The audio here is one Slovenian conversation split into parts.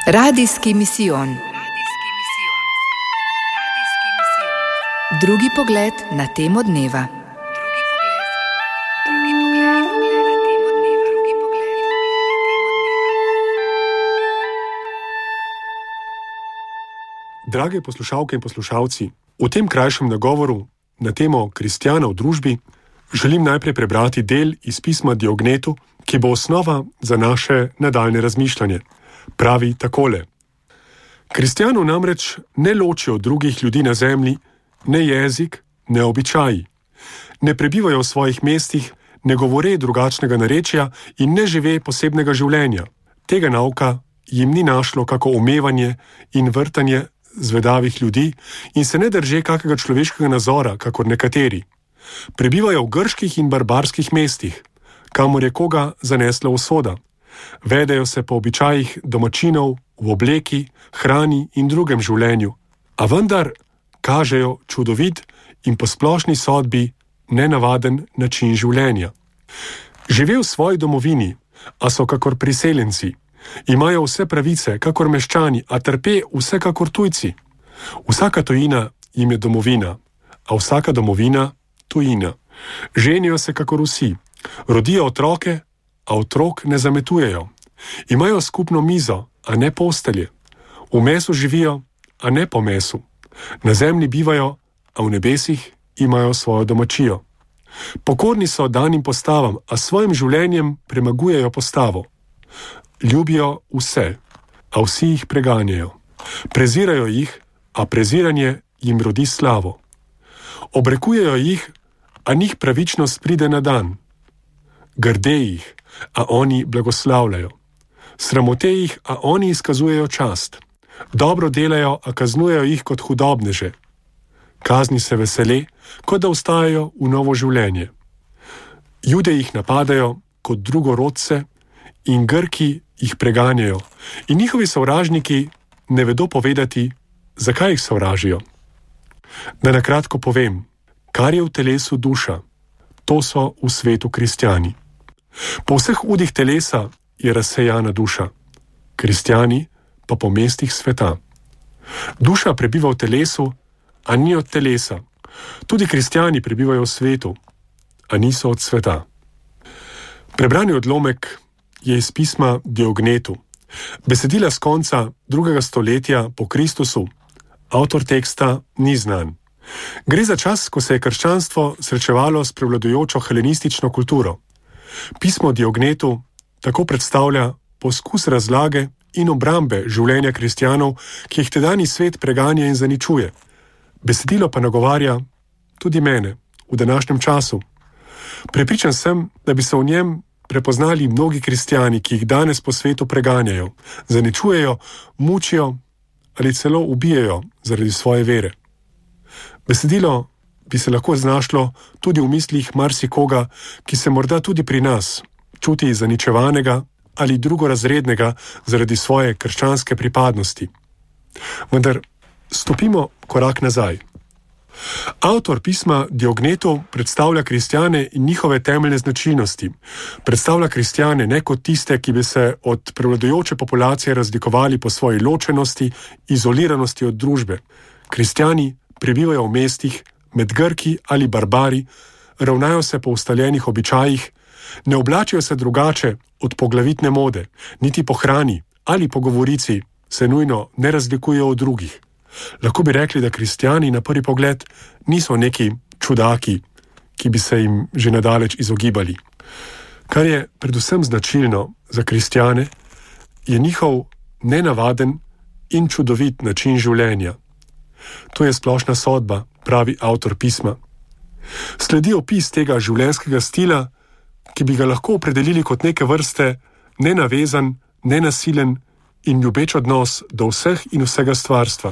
Radijski misijon. Drugi pogled na temo dneva. Drage poslušalke in poslušalci, v tem krajšem nagovoru na temo kristjana v družbi želim najprej prebrati del iz pisma Diognetu, ki bo osnova za naše nadaljne razmišljanje. Pravi takole: Kristjanov namreč ne ločijo od drugih ljudi na zemlji ne jezik, ne običaji. Ne prebivajo v svojih mestih, ne govore drugačnega narečja in ne žive posebnega življenja. Tega nauka jim ni našlo kako omevanje in vrtanje zvedavih ljudi in se ne drže kakega človeškega nazora, kakor nekateri. Prebivajo v grških in barbarskih mestih, kamor je koga zanesla usoda. Vedejo se po običajih domačinov, v obleki, hrani in drugem življenju, a vendar kažejo čudovit in po splošni sodbi nenavaden način življenja. Žive v svoji domovini, a so kakor priseljenci. Imajo vse pravice, kakor meščani, a trpe vse kakor tujci. Vsaka tujina jim je domovina, a vsaka domovina tujina. Ženijo se kakor vsi, rodijo otroke, a otrok ne zametujejo. Imajo skupno mizo, a ne postelje. V mesu živijo, a ne po mesu. Na zemlji bivajo, a v nebesih imajo svojo domačijo. Pokorni so danim postavam, a svojim življenjem premagujejo postavo. Ljubijo vse, a vsi jih preganjajo. Prezirajo jih, a preziranje jim rodi slavo. Obrekujejo jih, a njih pravičnost pride na dan. Grde jih, a oni blagoslavljajo. Sramote jih, a oni izkazujejo čast. Dobro delajo, a kaznujejo jih kot hudobneže. Kazni se vesele, kot da vstajajo v novo življenje. Jude jih napadajo kot drugorodce in Grki jih preganjajo. In njihovi sovražniki ne vedo povedati, zakaj jih sovražijo. Da na kratko povem, kar je v telesu duša, to so v svetu kristjani. Po vseh udih telesa je razsejana duša, kristjani pa po mestih sveta. Duša prebiva v telesu, a ni od telesa. Tudi kristjani prebivajo v svetu, a niso od sveta. Prebrani odlomek je iz pisma Diognetu. Besedila z konca 2. stoletja po Kristusu, avtor teksta ni znan. Gre za čas, ko se je krščanstvo srečevalo s prevladujočo helenistično kulturo. Pismo Diognetu tako predstavlja poskus razlage in obrambe življenja kristjanov, ki jih tedajni svet preganja in zaničuje. Besedilo pa nagovarja tudi mene v današnjem času. Prepričan sem, da bi se v njem prepoznali mnogi kristjani, ki jih danes po svetu preganjajo, zaničujejo, mučijo ali celo ubijajo zaradi svoje vere. Besedilo bi se lahko znašlo tudi v mislih marsikoga, ki se morda tudi pri nas čuti zaničevanega ali drugorazrednega zaradi svoje krščanske pripadnosti. Vendar stopimo korak nazaj. Avtor pisma Diognetu predstavlja kristjane in njihove temeljne značilnosti. Predstavlja kristjane ne kot tiste, ki bi se od prevladujoče populacije razlikovali po svoji ločenosti, izoliranosti od družbe. Kristjani prebivajo v mestih, med Grki ali barbari, ravnajo se po ustaljenih običajih, ne oblačijo se drugače od poglavitne mode, niti po hrani ali po govorici se nujno ne razlikujejo od drugih. Lahko bi rekli, da kristjani na prvi pogled niso neki čudaki, ki bi se jim že nadaleč izogibali. Kar je predvsem značilno za kristjane, je njihov nenavaden in čudovit način življenja. To je splošna sodba, pravi avtor pisma. Sledi opis tega življenjskega stila, ki bi ga lahko opredelili kot neke vrste nenavezan, nenasilen in ljubeč odnos do vseh in vsega stvarstva.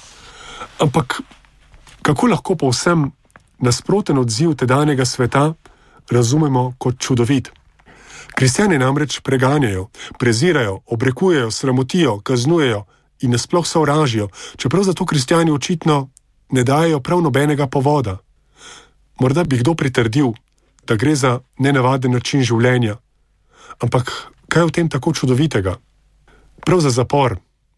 Ampak kako lahko povsem nasproten odziv tedanjega sveta razumemo kot čudovit? Kristjani namreč preganjajo, prezirajo, obrekujejo, sramotijo, kaznujejo in nasploh sovražijo, čeprav zato kristjani očitno ne dajejo prav nobenega povoda. Morda bi kdo pritrdil, da gre za nenavaden način življenja. Ampak kaj je v tem tako čudovitega? Prav za zapor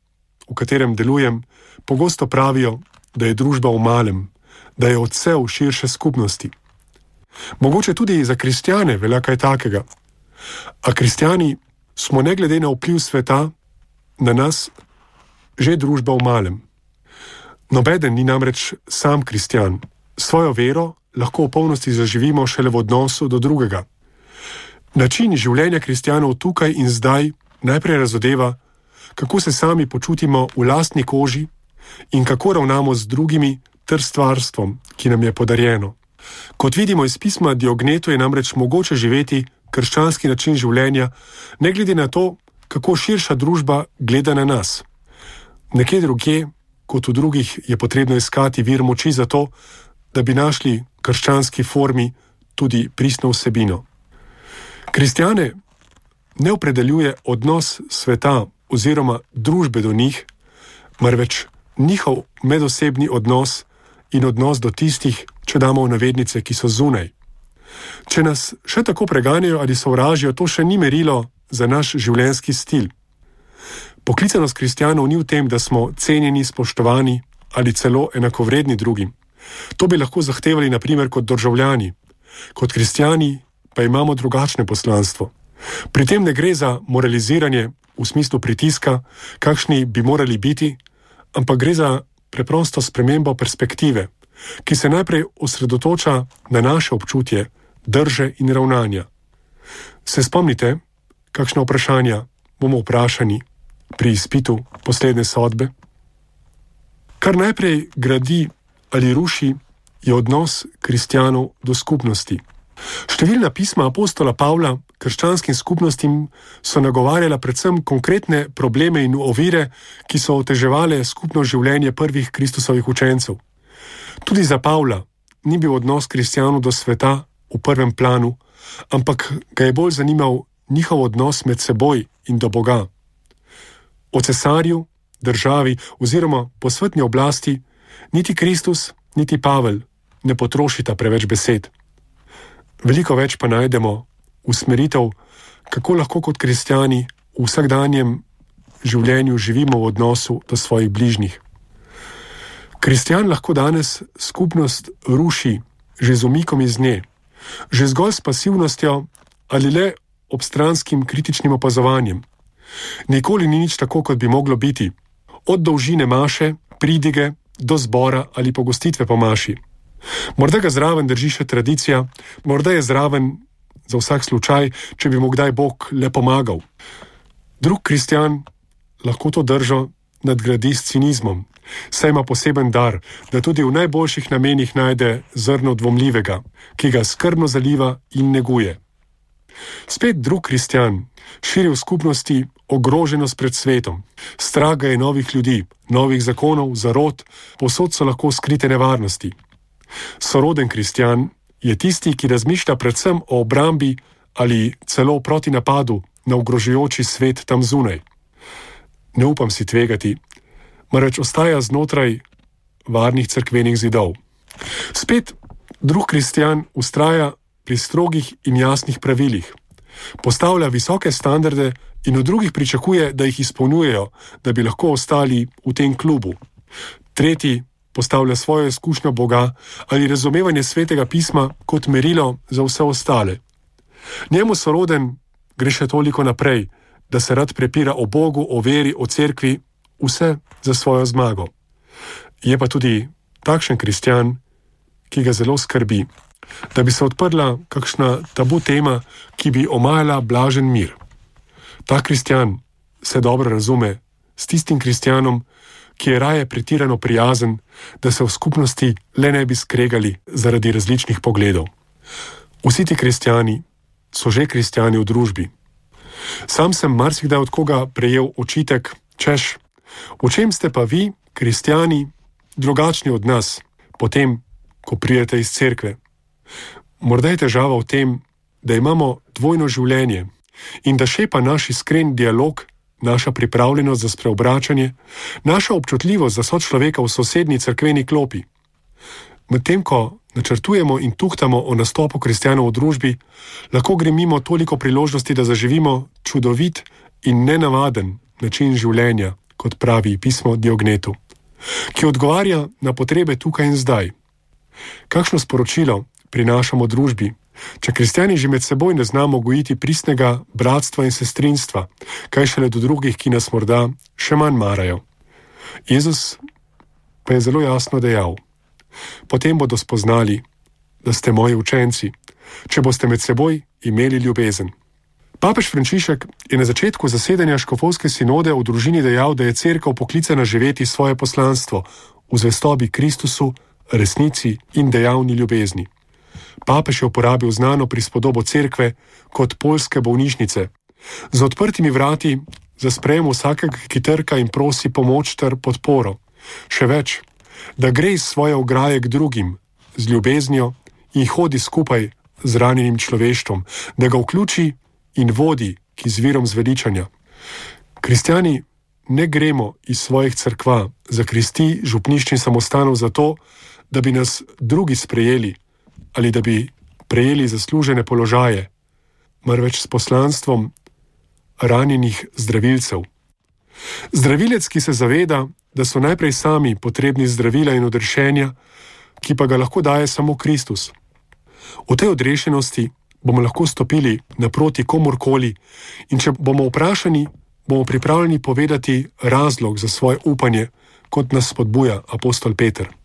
v katerem delujem, pogosto pravijo, da je družba v malem, da je odsev širše skupnosti. Mogoče tudi za kristjane velja kaj takega. A kristjani smo ne glede na vpliv sveta na nas že družba v malem. Nobeden ni namreč sam kristjan. Svojo vero lahko v polnosti zaživimo šele v odnosu do drugega. Način življenja kristjanov tukaj in zdaj najprej razodeva, kako se sami počutimo v lastni koži in kako ravnamo z drugimi ter stvarstvom, ki nam je podarjeno. Kot vidimo iz pisma Diognetu, je namreč mogoče živeti krščanski način življenja, ne glede na to, kako širša družba gleda na nas. Nekje drugje, kot v drugih, je potrebno iskati vir moči za to, da bi našli krščanski formi tudi pristno vsebino. Kristjane ne opredeljuje odnos sveta oziroma družbe do njih, marveč njihov medosebni odnos in odnos do tistih, če damo v navednice, ki so zunaj. Če nas še tako preganjajo ali sovražijo, to še ni merilo za naš življenjski stil. Poklicanost kristjanov ni v tem, da smo cenjeni, spoštovani ali celo enakovredni drugim. To bi lahko zahtevali na primer kot državljani. Kot kristjani pa imamo drugačne poslanstvo. Pri tem ne gre za moraliziranje v smislu pritiska, kakšni bi morali biti, ampak gre za preprosto spremembo perspektive, ki se najprej osredotoča na naše občutje, drže in ravnanja. Se spomnite, kakšna vprašanja bomo vprašani pri izpitu poslednje sodbe? Kar najprej gradi ali ruši, je odnos kristjanov do skupnosti. Številna pisma apostola Pavla krščanskim skupnostim so nagovarjala predvsem konkretne probleme in ovire, ki so oteževale skupno življenje prvih Kristusovih učencev. Tudi za Pavla ni bil odnos kristjanov do sveta v prvem planu, ampak ga je bolj zanimal njihov odnos med seboj in do Boga. O cesarju, državi oziroma posvetni oblasti niti Kristus, niti Pavel ne potrošita preveč besed. Veliko več pa najdemo usmeritev, kako lahko kot kristjani v vsakdanjem življenju živimo v odnosu do svojih bližnjih. Kristjan lahko danes skupnost ruši že z umikom iz nje, že zgolj s pasivnostjo ali le obstranskim kritičnim opazovanjem. Nikoli ni nič tako, kot bi moglo biti. Od dolžine maše, pridige, do zbora ali pogostitve po maši. Morda ga zraven drži še tradicija, morda je zraven za vsak slučaj, če bi mu kdaj Bog le pomagal. Drug kristjan lahko to držo nadgradi s cinizmom, saj ima poseben dar, da tudi v najboljših namenih najde zrno dvomljivega, ki ga skrbno zaliva in neguje. Spet drug kristjan širi v skupnosti ogroženost pred svetom. Strah ga je novih ljudi, novih zakonov, zarod, povsod so lahko skrite nevarnosti. Soroden kristjan je tisti, ki razmišlja predvsem o obrambi ali celo proti napadu na ogrožajoči svet tam zunaj. Ne upam si tvegati, marveč ostaja znotraj varnih cerkvenih zidov. Spet drug kristjan vztraja pri strogih in jasnih pravilih. Postavlja visoke standarde in od drugih pričakuje, da jih izpolnjujejo, da bi lahko ostali v tem klubu. Tretji postavlja svojo izkušnjo Boga ali razumevanje svetega pisma kot merilo za vse ostale. Njemu soroden gre še toliko naprej, da se rad prepira o Bogu, o veri, o cerkvi, vse za svojo zmago. Je pa tudi takšen kristjan, ki ga zelo skrbi, da bi se odprla kakšna tabu tema, ki bi omajala blažen mir. Ta kristjan se dobro razume s tistim kristjanom, ki je raje pretirano prijazen, da se v skupnosti le ne bi skregali zaradi različnih pogledov. Vsi ti kristjani so že kristjani v družbi. Sam sem marsikdaj od koga prejel očitek, češ, v čem ste pa vi, kristjani, drugačni od nas, potem, ko pridete iz cerkve? Morda je težava v tem, da imamo dvojno življenje in da šepa naš iskren dialog, naša pripravljenost za spreobračanje, naša občutljivost za sočloveka v sosednji cerkveni klopi. Medtem ko načrtujemo in tuhtamo o nastopu kristjanov v družbi, lahko gre mimo toliko priložnosti, da zaživimo čudovit in nenavaden način življenja kot pravi pismo Diognetu, ki odgovarja na potrebe tukaj in zdaj. Kakšno sporočilo prinašamo družbi, če kristjani že med seboj ne znamo gojiti pristnega bratstva in sestrinstva, kaj šele do drugih, ki nas morda še manj marajo. Jezus pa je zelo jasno dejal: potem bodo spoznali, da ste moji učenci, če boste med seboj imeli ljubezen. Papež Frančišek je na začetku zasedanja škofovske sinode v družini dejal, da je cerkev poklicana živeti svoje poslanstvo v zvestobi Kristusu, resnici in dejavni ljubezni. Papež je uporabil znano prispodobo cerkve kot poljske bolnišnice, z odprtimi vrati za sprejem vsakega, ki trka in prosi pomoč ter podporo. Še več, da gre iz svoje ograje k drugim z ljubeznijo in hodi skupaj z ranjenim človeštvom, da ga vključi in vodi k izvirom zveličanja. Kristjani ne gremo iz svojih cerkva, zakristi, župnišč in samostanov zato, da bi nas drugi sprejeli ali da bi prejeli zaslužene položaje, marveč s poslanstvom ranjenih zdravilcev. Zdravilec, ki se zaveda, da so najprej sami potrebni zdravila in odrešenja, ki pa ga lahko daje samo Kristus. V tej odrešenosti bomo lahko stopili naproti komurkoli in če bomo vprašani, bomo pripravljeni povedati razlog za svoje upanje, kot nas spodbuja apostol Peter.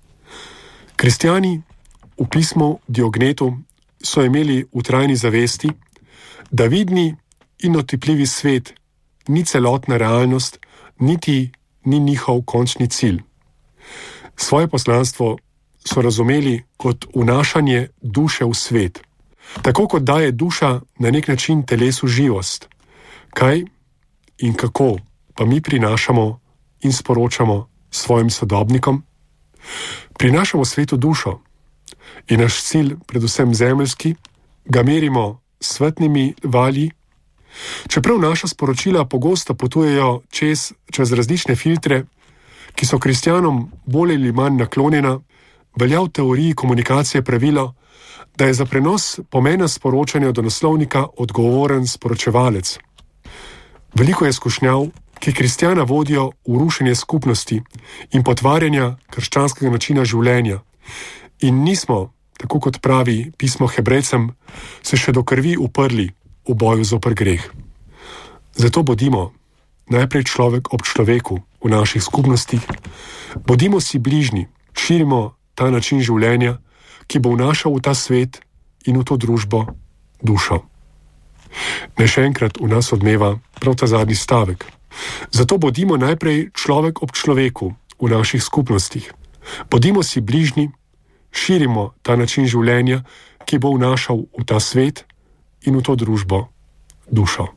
Kristjani v pismu Diognetu so imeli v trajni zavesti, da vidni in otipljivi svet ni celotna realnost, niti ni njihov končni cilj. Svoje poslanstvo so razumeli kot vnašanje duše v svet. Tako kot daje duša na nek način telesu živost. Kaj in kako pa mi prinašamo in sporočamo svojim sodobnikom? Prinašamo svetu dušo in naš cilj, predvsem zemeljski, ga merimo s svetnimi valji. Čeprav naša sporočila pogosto potujejo čez različne filtre, ki so kristjanom bolj ali manj naklonjena, velja v teoriji komunikacije pravilo, da je za prenos pomena sporočanja do naslovnika odgovoren sporočevalec. Veliko je skušnjav, ki kristjana vodijo v rušenje skupnosti in potvarjanja krščanskega načina življenja. In nismo, tako kot pravi pismo Hebrejcem, se še do krvi uprli v boju zoper greh. Zato bodimo najprej človek ob človeku v naših skupnostih, bodimo si bližnji, širimo ta način življenja, ki bo vnašal v ta svet in v to družbo dušo. Naj še enkrat v nas odmeva prav ta zadnji stavek. Zato bodimo najprej človek ob človeku v naših skupnostih. Bodimo si bližnji, širimo ta način življenja, ki bo vnašal v ta svet in v to družbo dušo.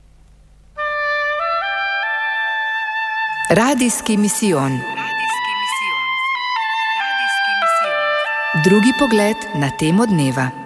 Radijski misijon. Drugi pogled na temo dneva.